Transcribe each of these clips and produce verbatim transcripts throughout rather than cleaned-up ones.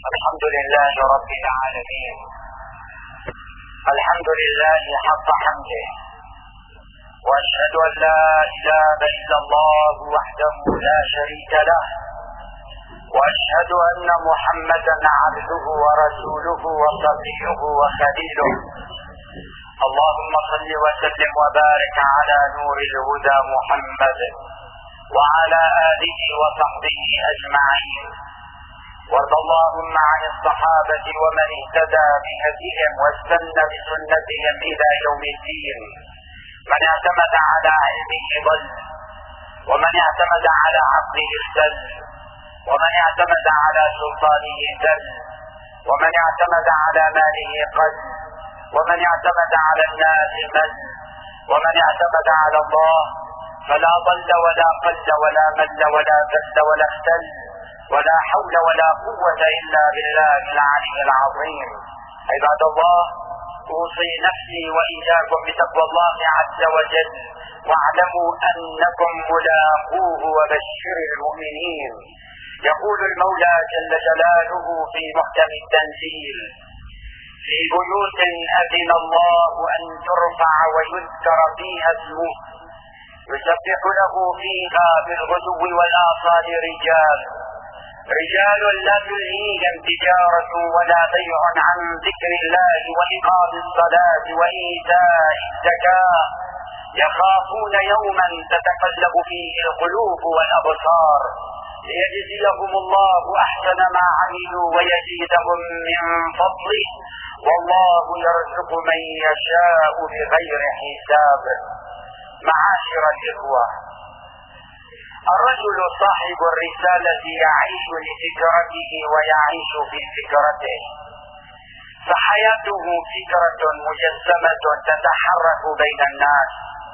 الحمد لله رب العالمين. الحمد لله حق حمده، واشهد ان لا اله الا الله وحده لا شريك له، واشهد ان محمدا عبده ورسوله وصفيه وخليله. اللهم صل وسلم وبارك على نور الهدى محمد وعلى اله وصحبه اجمعين، وارض اللهم عن الصحابة ومن اهتدى بهديهم واستنى بسنتهم إلى يوم الدين. من اعتمد على علمه ضل، ومن اعتمد على عقله اختل، ومن اعتمد على سلطانه ذل، ومن اعتمد على ماله قل، ومن اعتمد على الناس مل، ومن اعتمد على الله فلا ضل ولا قل ولا مل ولا ذل ولا اختل، ولا حول ولا قوة إلا بالله العلي العظيم. عباد الله، أوصي نفسي وإياكم بتقوى الله عز وجل، واعلموا أنكم ملاقوه وبشر المؤمنين. يقول المولى جل جلاله في محكم التنزيل: في بيوت أذن الله أن ترفع ويذكر فيها اسمه يسبح له فيها بالغدو والآصال رجال رجال لا تلهيهم تجارة ولا بيع عن ذكر الله وإقام الصلاة وإيتاء الزكاة، يخافون يوما تتقلب فيه القلوب والأبصار، ليجزيهم الله أحسن ما عملوا ويزيدهم من فضله، والله يرزق من يشاء بغير حساب. معاشر الإخوة، الرجل صاحب الرسالة يعيش لفكرته ويعيش في فكرته، فحياته فكرة مجسمة تتحرك بين الناس،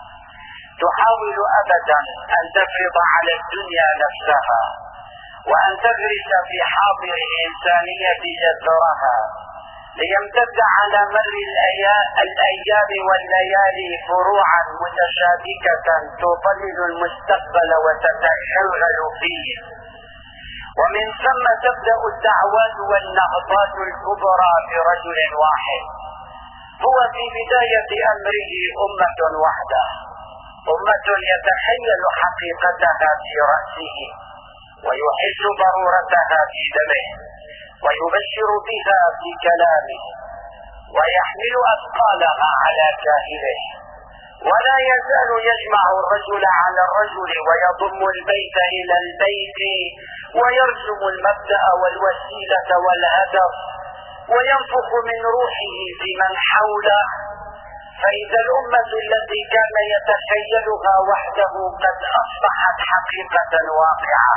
تحاول أبدا أن تفرض على الدنيا نفسها، وأن تغرس في حاضر الإنسانية جذرها، ليمتد على مر الأيام والليالي فروعا متشابكة تظلل المستقبل وتتغلغل فيه. ومن ثم تبدأ الدعوات والنهضات الكبرى برجل واحد، هو في بداية أمره أمة وحده، أمة يتخيل حقيقتها في رأسه ويحس ضرورتها في دمه ويبشر بها في كلامه ويحمل أثقالها على كاهله، ولا يزال يجمع الرجل على الرجل ويضم البيت إلى البيت ويرسم المبدأ والوسيلة والهدف وينفخ من روحه في من حوله. فإذا الأمة التي كان يتخيلها وحده قد أصبحت حقيقة واقعة،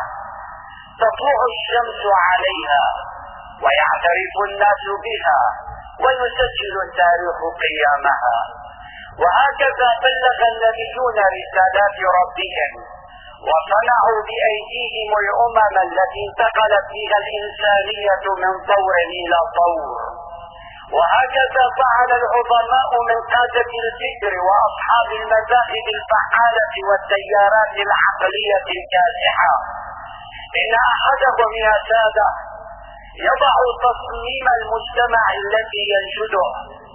تطلع الشمس عليها ويعترف الناس بها ويسجل التاريخ قيامها. وهكذا بلغ النبيون رسالات ربهم وصنعوا بأيديهم الأمم التي انتقلت فيها الإنسانية من طور إلى طور. وهكذا فعل العظماء من قادة الفكر وأصحاب المذاهب الفعالة والتيارات العقلية الكاسحة. إن أحدهم يا سادة يضع تصميم المجتمع الذي ينشده،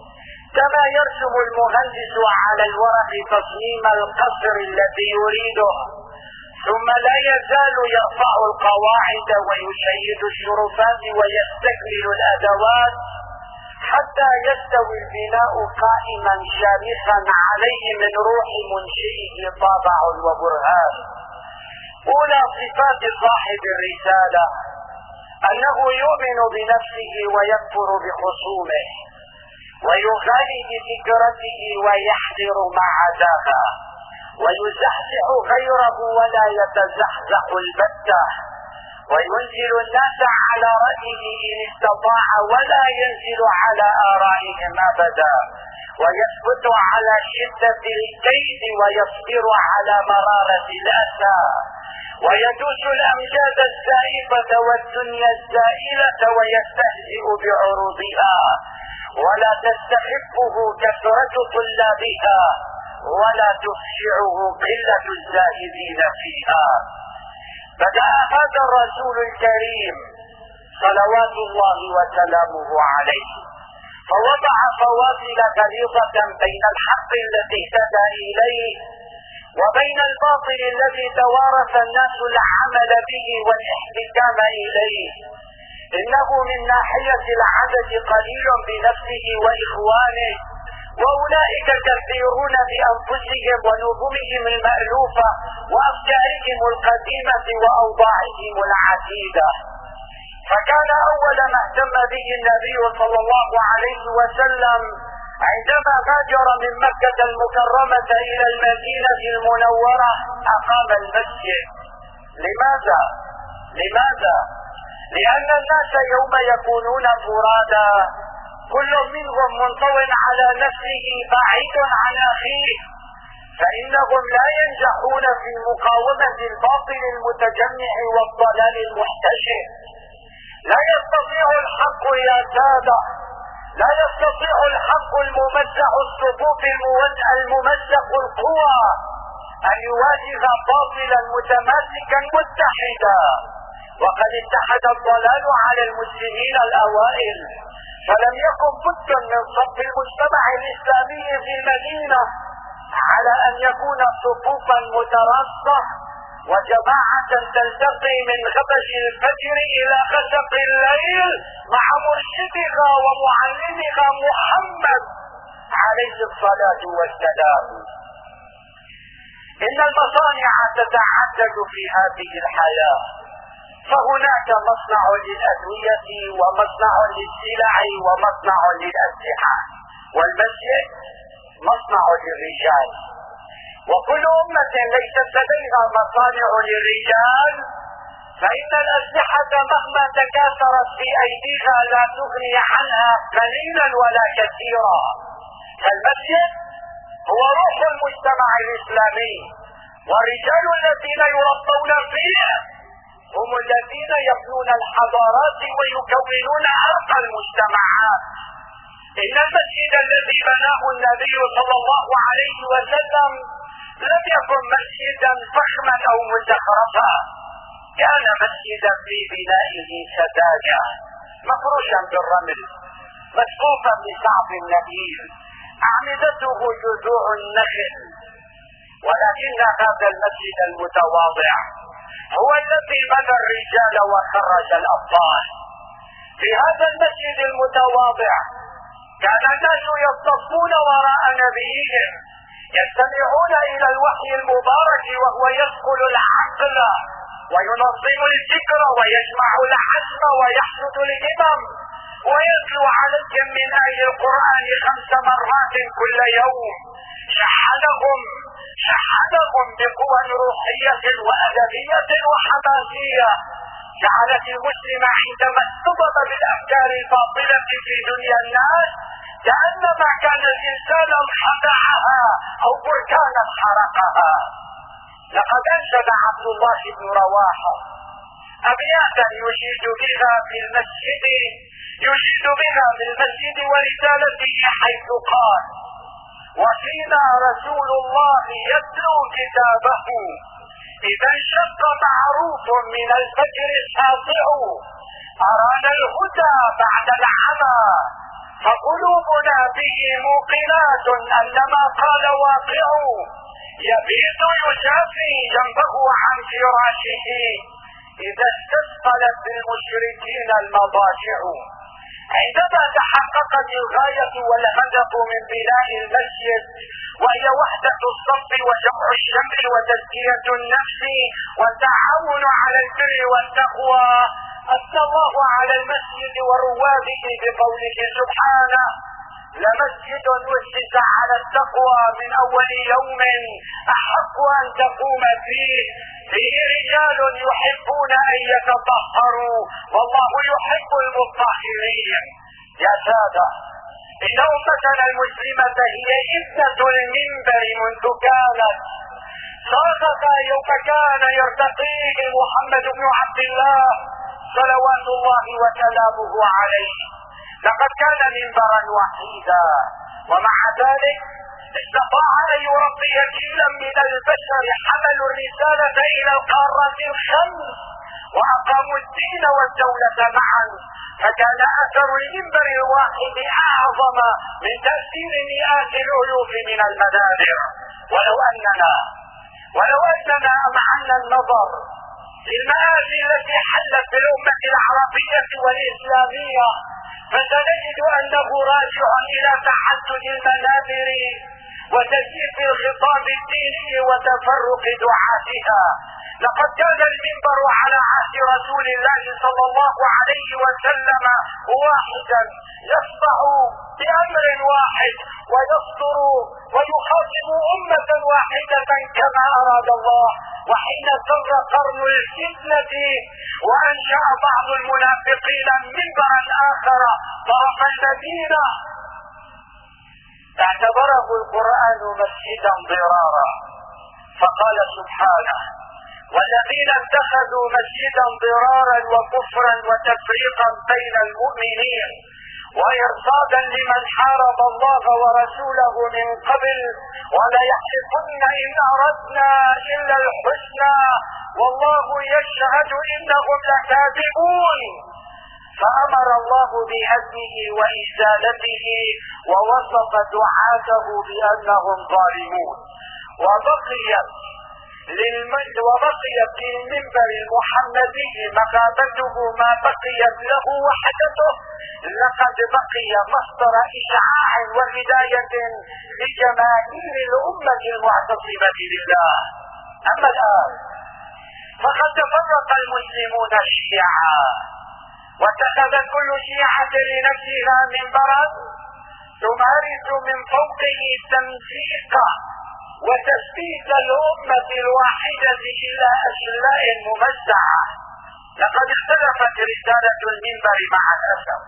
كما يرسم المهندس على الورق تصميم القصر الذي يريده، ثم لا يزال يرفع القواعد ويشيد الشرفات ويستكمل الأدوات حتى يستوي البناء قائما شامخا عليه من روح منشئه طابع وبرهان. أولى صفات صاحب الرسالة أنه يؤمن بنفسه ويكفر بخصومه، ويغالي بفكرته ويحذر ما عداها، ويزحزح غيره ولا يتزحزح البتة، وينزل الناس على رأيه إن استطاع ولا ينزل على آرائهم أبدا، ويثبت على شدة الكيد ويصبر على مرارة الأسى، ويدوس الأمجاد الزائفة والدنيا الزائلة ويستهزئ بعروضها، ولا تستحقه كثرة طلابها ولا تخشعه قلة الزاهدين فيها. بدأ هذا الرسول الكريم صلوات الله وسلامه عليه، فوضع فواصل غليظة بين الحق الذي اهتدى إليه وبين الباطل الذي توارث الناس العمل به والاحتكام إليه. إنه من ناحية العدد قليل بنفسه وإخوانه، وأولئك كثيرون بأنفسهم ونظمهم المألوفة وأفكارهم القديمة وأوضاعهم العتيدة. فكان أول ما اهتم به النبي صلى الله عليه وسلم عندما هاجر من مكة المكرمة إلى المدينة المنورة أقام المسجد. لماذا؟ لماذا؟ لأن الناس يوم يكونون فرادا كل منهم منطو على نفسه بعيد عن أخيه، فإنهم لا ينجحون في مقاومة الباطل المتجمع والضلال المحتشم. لا يستطيع الحق يا سادة، لا يستطيع الحق الممزق الصفوف الممزق القوى أن يواجه باطلا متماسكا متحدا. وقد اتحد الضلال على المسلمين الأوائل، فلم يكن بد من صف المجتمع الإسلامي في المدينة على أن يكون صفوفا متراصة وجماعة تلتقي من غبش الفجر إلى غسق الليل مع مرشدها ومعلمها محمد عليه الصلاة والسلام. إن المصانع تتعدد في هذه الحياة، فهناك مصنع للأدوية ومصنع للسلع ومصنع للأسلحة، والمسجد مصنع للرجال. وكل أمة ليست لديها مصانع للرجال فإن الأسلحة مهما تكاثرت في أيديها لا تغني عنها قليلا ولا كثيرا. فالمسجد هو روح المجتمع الإسلامي، والرجال الذين يربون فيه هم الذين يبنون الحضارات ويكونون أرقى المجتمعات. إن المسجد الذي بناه النبي صلى الله عليه وسلم لم يكن مسجدا فخما أو مزخرفا، كان مسجدا في بنائه سذاجة مفروشا بالرمل مسقوفا بصعب النبيل أعمدته جذوع النخل. ولكن هذا المسجد المتواضع هو الذي بنى الرجال وخرج الأبطال. في هذا المسجد المتواضع كان الناس يصطفون وراء نبيهم، يستمعون إلى الوحي المبارك وهو يسقل العقل وينظم الفكر ويجمع العزم ويحشد الهمم ويتلو عليهم من آي القرآن خمس مرات كل يوم. شحنهم شحنهم بقوى روحية وأدبية وحماسية جعلت المسلم عندما اصطدم بالأفكار الباطلة في دنيا الناس كأنما كان الإنسان خدعها أو بركانا حرقها. لقد أنشد عبد الله بن رواحة أبياتا يجيد بها في المسجد يجيد بها في المسجد ورسالته، حيث قال: وفينا رسول الله يتلو كتابه إذا انشق معروف من الفجر الساطع، أرانا الهدى بعد العمى فقلوبنا به موقنات أن ما قال واقع، يبيت يجافي جنبه عن فراشه إذا استثقلت بالمشركين المضاجع. عندما تحققت الغاية والهدف من بناء المسجد وهي وحدة الصف وجمع الشمل وتزكية النفس والتعاون على البر والتقوى، أثنى الله على المسجد ورواده بقوله سبحانه: لمسجد أسس على التقوى من أول يوم أحق أن تقوم فيه فيه رجال يحبون أن يتطهروا والله يحب المطهرين. يا سادة، إن أمتنا المسلمة هي ابنة المنبر منذ كانت صاغها يوم كان يرتقيه محمد بن عبد الله صلوات الله وسلامه عليه. لقد كان منبرا وحيدا، ومع ذلك استطاع أن يربي جيلا من البشر حملوا الرسالة إلى القارة الخمس وأقاموا الدين والدولة معا، فكان أثر المنبر الواحد أعظم من تأثير مئات الألوف من المنابر. ولو أننا ولو أننا أمعنا النظر للمآسي التي حلت بالأمة العربية والإسلامية، فسنجد أنه راجع إلى تحدد المنابر وتزييف الخطاب الديني وتفرق دعاتها. لقد كان المنبر على عهد رسول الله صلى الله عليه وسلم واحدا، يصدع بأمر واحد ويصدر ويخاطب أمة واحدة كما أراد الله. وحين سر قرن الفتنة وأنشأ بعض المنافقين منبرا آخر طرف المدينة، اعتبره القرآن مسجدا ضرارا، فقال سبحانه: والذين اتخذوا مسجدا ضرارا وكفرا وتفريقا بين المؤمنين وإرصادا لمن حارب الله ورسوله من قبل وليحلفن إن أردنا إلا الحسنى والله يشهد إنهم لكاذبون. فأمر الله بهدمه وإزالته ووصف دعاته بأنهم ظالمون. وبقيت للمجد وبقيت للمنبر المحمدي مخافته ما بقيت له وحدته، لقد بقي مصدر إشعاع وهداية لجماهير الأمة المعتصمة بالله. أما الآن فقد تفرق المسلمون شيعا، واتخذ كل شيعة لنفسها منبرا تمارس من فوقه تمزيق وتثبيت الأمة الواحدة إلى أشلاء ممزعة. لقد اختلفت رسالة المنبر مع الأسف،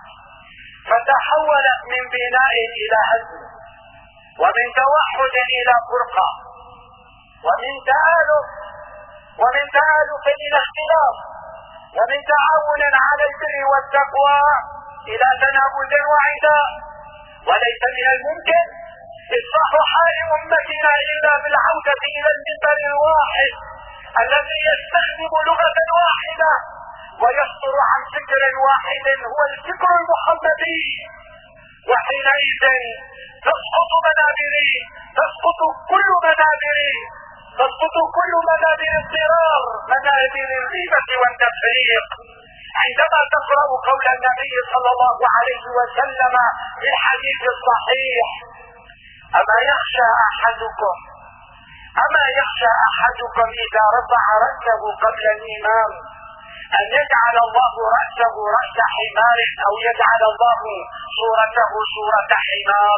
فتحولت من بناء إلى هدم، ومن توحد إلى فرقة، ومن تآلف ومن تآلف إلى اختلاف، ومن تعاون على البر والتقوى إلى تنابذ وعداء. وليس من الممكن إصلاح حال أمتنا إلا بالعودة إلى المنبر الواحد الذي يستخدم لغة واحدة ويصدر عن فكر واحد هو الفكر المحمدي. وحينئذ تسقط منابري، تسقط كل منابري، تسقط كل منابر الضرار، منابر الغيبة والتفريق. عندما تقرأ قول النبي صلى الله عليه وسلم في الحديث الصحيح: أما يخشى أحدكم أما يخشى أحدكم إذا رفع رأسه قبل الإمام أن يجعل الله رأسه رأس حمار أو يجعل الله صورته صورة حمار؟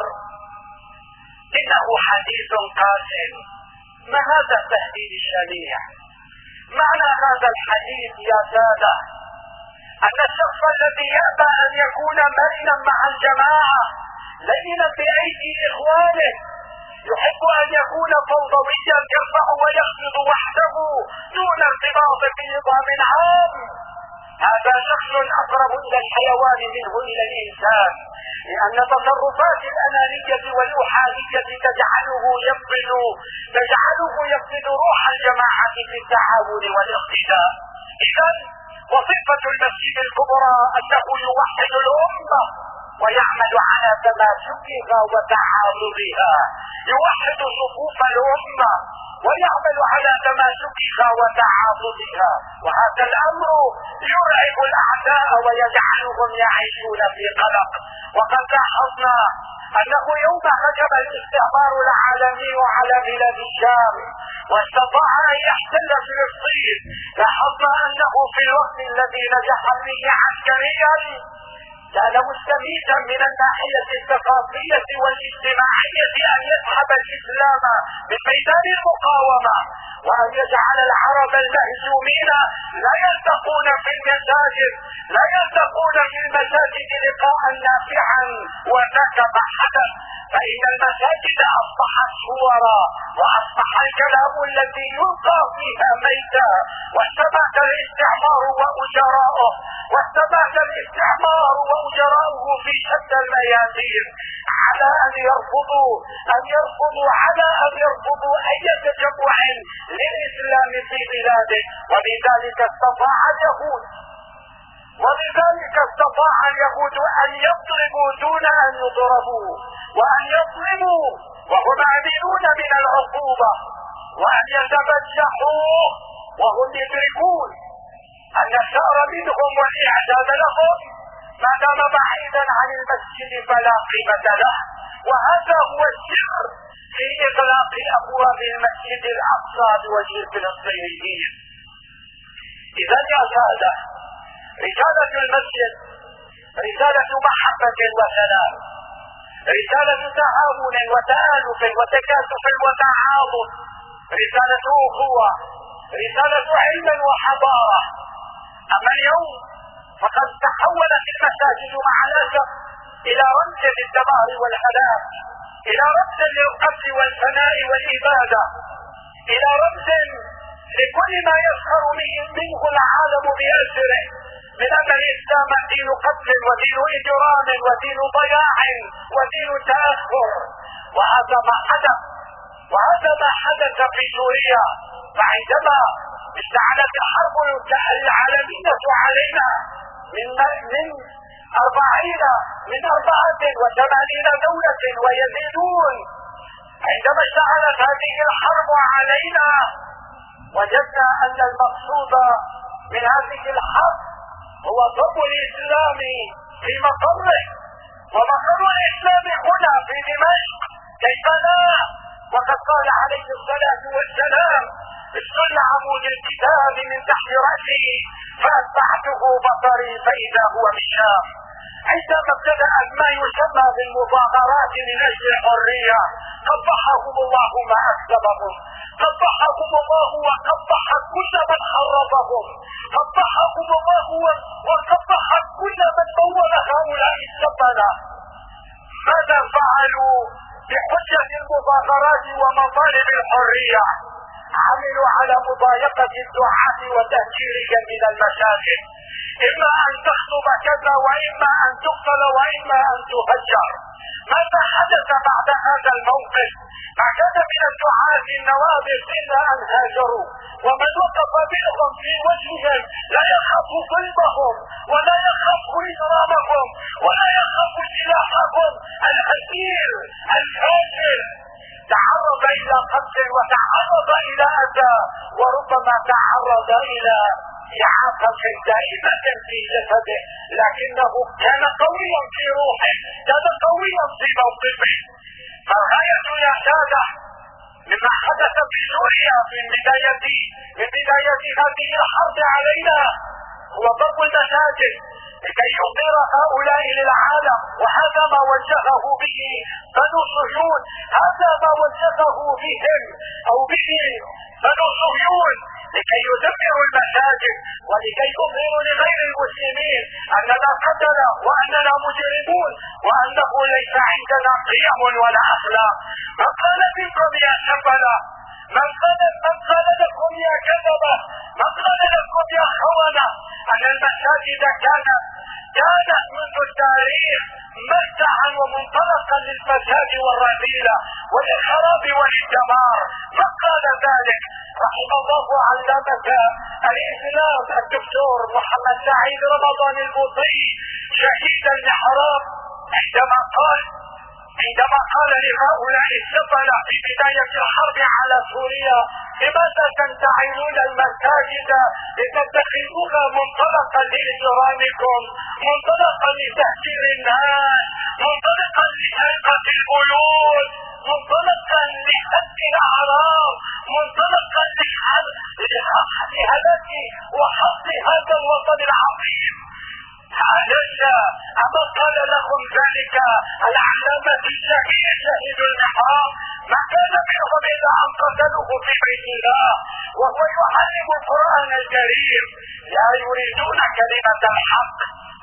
إنه حديث قاسم. ما هذا التهديد الشنيع؟ معنى هذا الحديث يا سادة أن الشخص الذي يأبى أن يكون مرنا مع الجماعة لينا بأيدي إخوانه، يحب أن يكون فوضويا يرفع ويخفض وحده دون ارتباط بنظام عام، هذا شخص أقرب إلى الحيوان منه إلى الإنسان، لأن تصرفات الأنانية والأحادية تجعله يفقد تجعله يفقد روح الجماعة في التعاون والاقتداء. إذا وظيفة المسجد الكبرى أنه يوحد الأمة ويعمل على تماسكها وتعاضدها، يوحد صفوف الأمة ويعمل على تماسكها وتعاضدها. وهذا الأمر يرعب الأعداء ويجعلهم يعيشون في قلق. وقد لاحظنا أنه يوم هجم الاستعمار العالمي على بلاد الشام واستطاع أن يحتل فلسطين، لاحظنا أنه في الوقت الذي نجح فيه عسكريا كان مستميتا من الناحية الثقافية والاجتماعية أن يسحب الإسلام من ميدان المقاومة وأن يجعل العرب المهزومين لا يلتقون في المساجد لا يلتقون في المساجد لقاء نافعا، وذاك ما حدث، فإن المساجد أصبحت صورا، وأصبح الكلام الذي يلقى فيها ميتا، واستبات الاستعمار وأجراؤه، واستبات الاستعمار وأجراؤه في شتى الميادين على أن يرفضوا أن يرفضوا على أن يرفضوا أي تجمع للإسلام في بلاده. ولذلك استطاع اليهود ولذلك استطاع اليهود أن يضربوا دون أن يضربوا، وأن يظلموا وهم آمنون من العقوبة، وأن يتبجحوا وهم يدركون أن الثأر منهم والإعداد لهم ما دام بعيدا عن المسجد فلا قيمة له. وهذا هو السر في إغلاق أبواب المسجد الأقصى لوجه الفلسطينيين. إذا يا سادة، رسالة المسجد رسالة محبة وسلام، رسالة تعاون وتآلف وتكاتف وتعاضد، رسالة أخوة، رسالة علم وحضارة. أما اليوم فقد تحولت المساجد مع الأسف إلى رمز للدمار والهلاك، إلى رمز للقتل والفناء والإبادة، إلى رمز لكل ما يسخر منه العالم بأسره، من أن الإسلام دين قتل ودين إجرام ودين ضياع ودين تأخر. وهذا ما حدث وهذا ما حدث في سوريا. فعندما اشتعلت الحرب العالمية علينا من من أربعين من أربعة وثمانين دولة ويزيدون، عندما اشتعلت هذه الحرب علينا وجدنا أن المقصود من هذه الحرب هو ضرب الإسلام في مقره، ومقر الإسلام هنا في دمشق. كيف لا؟ وقد قال عليه الصلاة والسلام: استل عمود الكتاب من تحت رأسي فأتبعته بصري فإذا هو بالشام. عندما ابتدأت ما يسمى بالمظاهرات من أجل الحرية قبحهم الله ما أكسبهم، قبحهم الله وقبح كل من حرضهم، قبحهم الله وقبح كل من مول هؤلاء السفنة. ماذا فعلوا بحجة المظاهرات ومطالب الحرية؟ عملوا على مضايقة الدعاة وتهجيرهم من المساجد، إما أن تخطب كذا وإما أن تقتل وإما أن تهجر. ماذا حدث بعد هذا الموقف؟ ما كان من الدعاة النوابغ إلا أن هاجروا، ومن وقف منهم في وجههم لا يخاف ظلمهم ولا يخاف إجرامهم ولا يخاف سلاحهم الأسير الفاجر. تعرض إلى قتل وتعرض إلى أذى، وربما تعرض إلى إعاقة دائمة في جسده، لكنه كان قويا في روحه، كان قويا في موقفه. فالغاية يا سادة مما حدث في سوريا من بداية من بداية هذه الحرب علينا هو ضرب المساجد لكي يظهر هؤلاء للعالم. وهذا ما وجهه به بنو صهيون، هذا ما وجهه بهم أو به بنو صهيون لكي يدمروا المساجد ولكي يظهروا لغير المسلمين أننا قتل وأننا مجرمون وأنه ليس عندنا قيم ولا أخلاق. من قال منكم يا سفلة؟ من قال من قال لكم يا كذبة؟ من قال لكم يا خونة أن المساجد كانت كانت منذ التاريخ مرتعا ومنطلقا للفساد والرذيلة وللخراب وللدمار؟ من قال ذلك؟ رحم الله علمك الإسلام الدكتور محمد سعيد رمضان البوطي شهيد المحراب عندما قال عندما قال لهؤلاء السفلة في بداية الحرب على سوريا: لماذا تنتعلون المساجد لتتخذوها منطلقا لإجرامكم، منطلقا لتهجير الناس، منطلقا لسرقة البيوت، منطلقا لحد الأعراض، منطلقا لهلاك وحط هذا الوطن العظيم؟ أليس أما قال لهم ذلك العلامة الشهيد شهيد المحراب؟ ما كان منهم إلا أن قتلوه في بيت الله وهو يعلم القرآن الكريم. لا يريدون كلمة الحق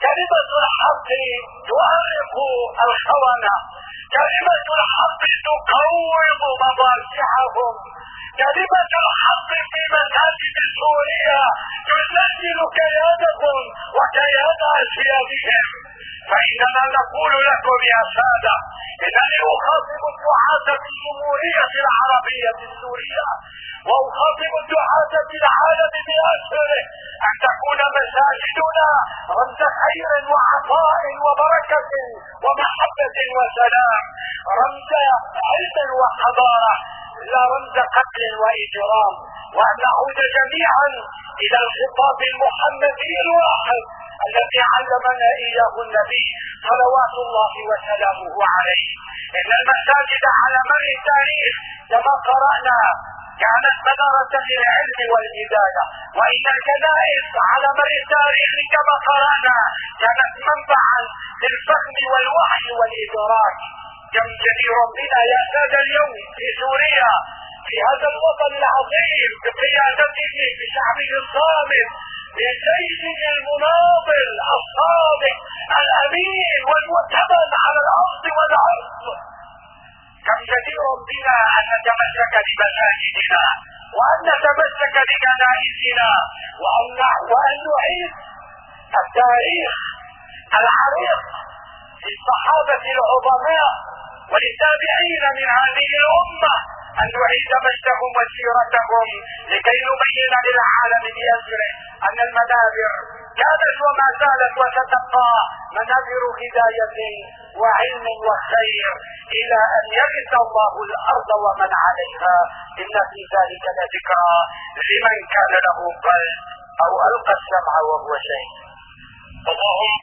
كلمة الحق تؤرق الخونة، كلمة الحق تقوم مضاجعهم، كلمة الحق في مساجد سوريا تسجل كيانهم وكيان أسيادهم. فإننا نقول لكم يا سادة، إنني أخاطب الدعاة في الجمهورية العربية السورية، وأخاطب الدعاة في العالم بأسره، أن تكون مساجدنا رمز خير وعطاء وبركة ومحبة وسلام، رمز علم وحضارة، لا رمز قتل وإجرام. وأن نعود جميعا إلى الخطاب المحمدي الواحد الذي علمنا إياه النبي صلوات الله وسلامه عليه. إن المساجد على مر التاريخ كما قرأنا كانت منارة للعلم والهداية، وإن الكنائس على مر التاريخ كما قرأنا كانت منبعا للفهم والوحي والإدراك. كم جدير بنا يا سادة اليوم في سوريا، في هذا الوطن العظيم بقيادته بشعبه الصامت، بجيشه المناضل الصادق الأمين والمؤتمن على الأرض والعرض. كم جدير بنا أن نتمسك بمساجدنا، وأن نتمسك بكنائسنا، وأن وأن نعيد التاريخ العريق للصحابة العظماء وللتابعين من هذه الأمة، أن نعيد مجدهم وسيرتهم لكي نبين للعالم بأسره أن المنابر كانت وما زالت وستبقى منابر هداية وعلم وخير إلى أن يرث الله الأرض ومن عليها. إن في ذلك لذكرى لمن كان له قلب أو ألقى السمع وهو شهيد. اللهم